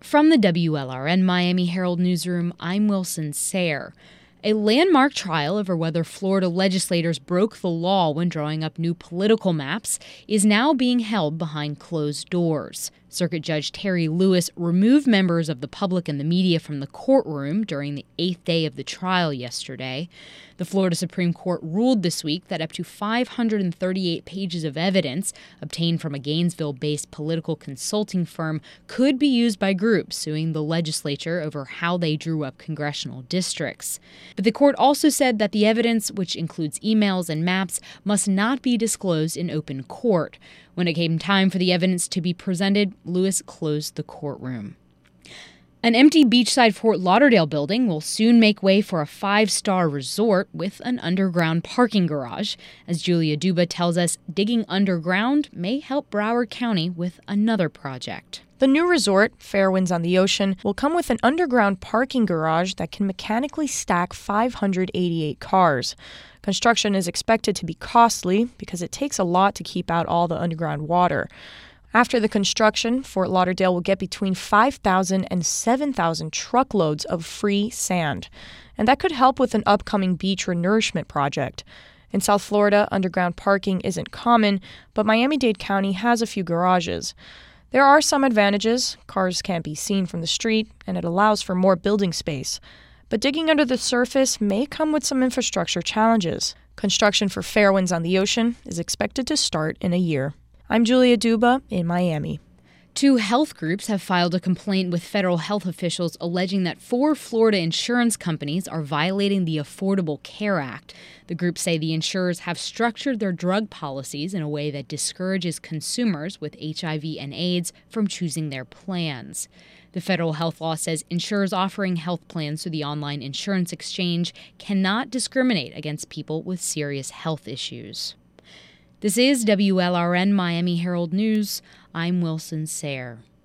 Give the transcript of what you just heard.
From the WLRN Miami Herald Newsroom, I'm Wilson Sayre. A landmark trial over whether Florida legislators broke the law when drawing up new political maps is now being held behind closed doors. Circuit Judge Terry Lewis removed members of the public and the media from the courtroom during the 8th day of the trial yesterday. The Florida Supreme Court ruled this week that up to 538 pages of evidence obtained from a Gainesville-based political consulting firm could be used by groups suing the legislature over how they drew up congressional districts. But the court also said that the evidence, which includes emails and maps, must not be disclosed in open court. When it came time for the evidence to be presented, Lewis closed the courtroom. An empty beachside Fort Lauderdale building will soon make way for a 5-star resort with an underground parking garage. As Julia Duba tells us, digging underground may help Broward County with another project. The new resort, Fairwinds on the Ocean, will come with an underground parking garage that can mechanically stack 588 cars. Construction is expected to be costly because it takes a lot to keep out all the underground water. After the construction, Fort Lauderdale will get between 5,000 and 7,000 truckloads of free sand. And that could help with an upcoming beach renourishment project. In South Florida, underground parking isn't common, but Miami-Dade County has a few garages. There are some advantages. Cars can't be seen from the street, and it allows for more building space. But digging under the surface may come with some infrastructure challenges. Construction for Fairwinds on the Ocean is expected to start in a year. I'm Julia Duba in Miami. 2 health groups have filed a complaint with federal health officials alleging that 4 Florida insurance companies are violating the Affordable Care Act. The groups say the insurers have structured their drug policies in a way that discourages consumers with HIV and AIDS from choosing their plans. The federal health law says insurers offering health plans through the online insurance exchange cannot discriminate against people with serious health issues. This is WLRN Miami Herald News. I'm Wilson Sayre.